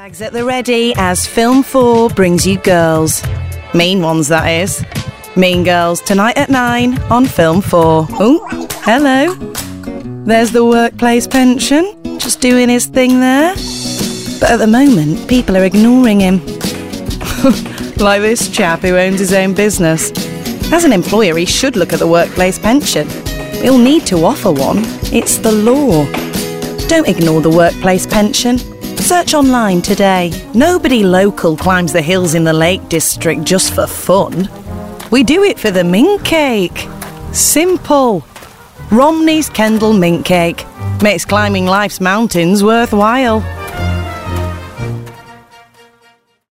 Bags at the ready as Film 4 brings you girls. Mean ones, that is. Mean Girls, tonight at 9 on Film 4. Oh, hello. There's the workplace pension, just doing his thing there. But at the moment, people are ignoring him. Like this chap who owns his own business. As an employer, he should look at the workplace pension. He'll need to offer one. It's the law. Don't ignore the workplace pension. Search online today. Nobody local climbs the hills in the Lake District just for fun. We do it for the mint cake. Simple. Romney's Kendal Mint Cake makes climbing life's mountains worthwhile.